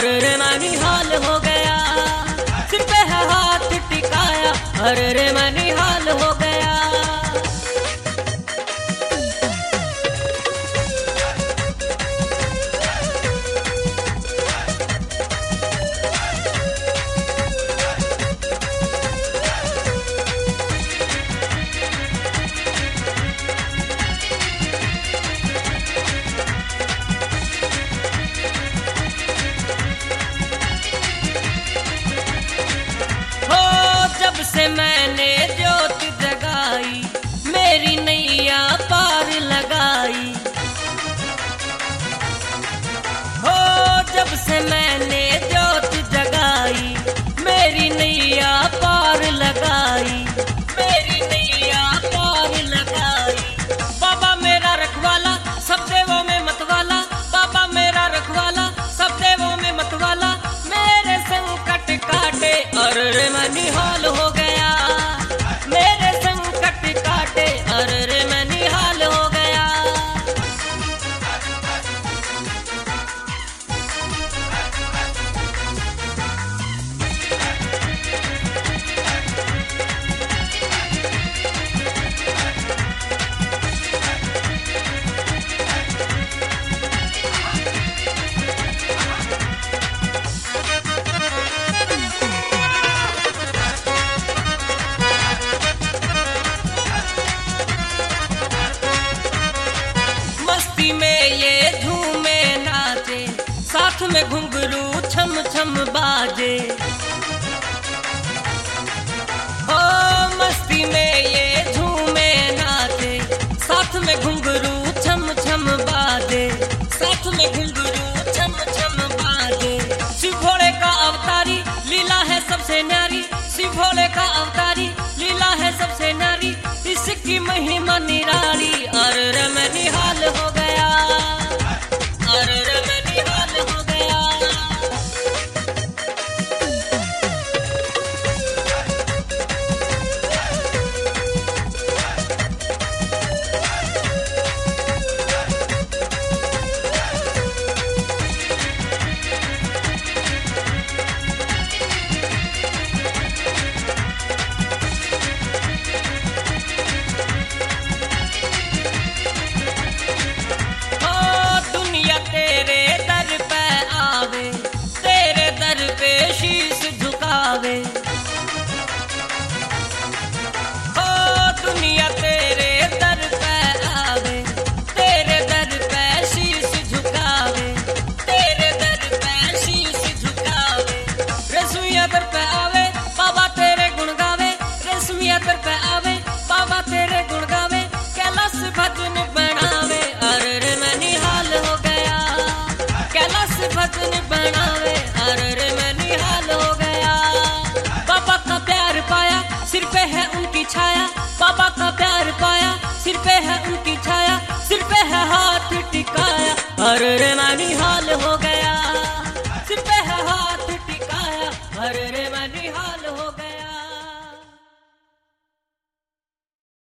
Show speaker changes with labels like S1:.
S1: अरे रे मैं निहाल हो गया, सिर पे है हाथ टिकाया, अरे रे मैं निहाल हो गया। से मैंने ज्योत जगाई, मेरी नैया पार लगाई। हो जब से मैंने ज्योत जगाई, मेरी नैया पार लगाई, मेरी नैया पार लगाई। बाबा मेरा रखवाला, सब देवों में मतवाला, बाबा मेरा रखवाला, सब देवों में मतवाला, मेरे संकट काटे, अरे रे मैं निहाल हो गया। मेरे संकट काटे, अरे रे मैं निहाल हो गया। में ये झूमे नाचे, साथ में घुंघरू छम छम बाजे। ओ मस्ती में ये झूमे नाचे, साथ में घुंघरू छम छम बाजे, साथ में घुंघरू छम छम बाजे। शिव भोले का अवतारी लीला है सबसे न्यारी, शिव भोले का अवतारी लीला है सबसे न्यारी, इसकी महिमा निराली, अरे रे मैं निहाल हो गया, अरे रे मैं निहाल हो गया। हो दुनिया तेरे दर पे आवे, तेरे दर पे शीश झुकावे, तेरे दर पे शीश झुकावे। रेशमिया दर पे आवे, बाबा तेरे गुण गावे, रेशमिया दर पे आवे, बाबा तेरे गुण गावे, कैलाश भजन बनावे, अरे रे मैं निहाल हो गया। कैलाश भजन बनावे, अरे रे मैं निहाल हो गया। बाबा का प्यार पाया, सिर पे है उनकी छाया, बाबा का प्यार पाया, सिर पे है उनकी छाया, सिर पे है हाथ टिकाया, अरे रे मैं निहाल हो गया। सिर पे है हाथ टिकाया, अरे रे मैं निहाल हो गया।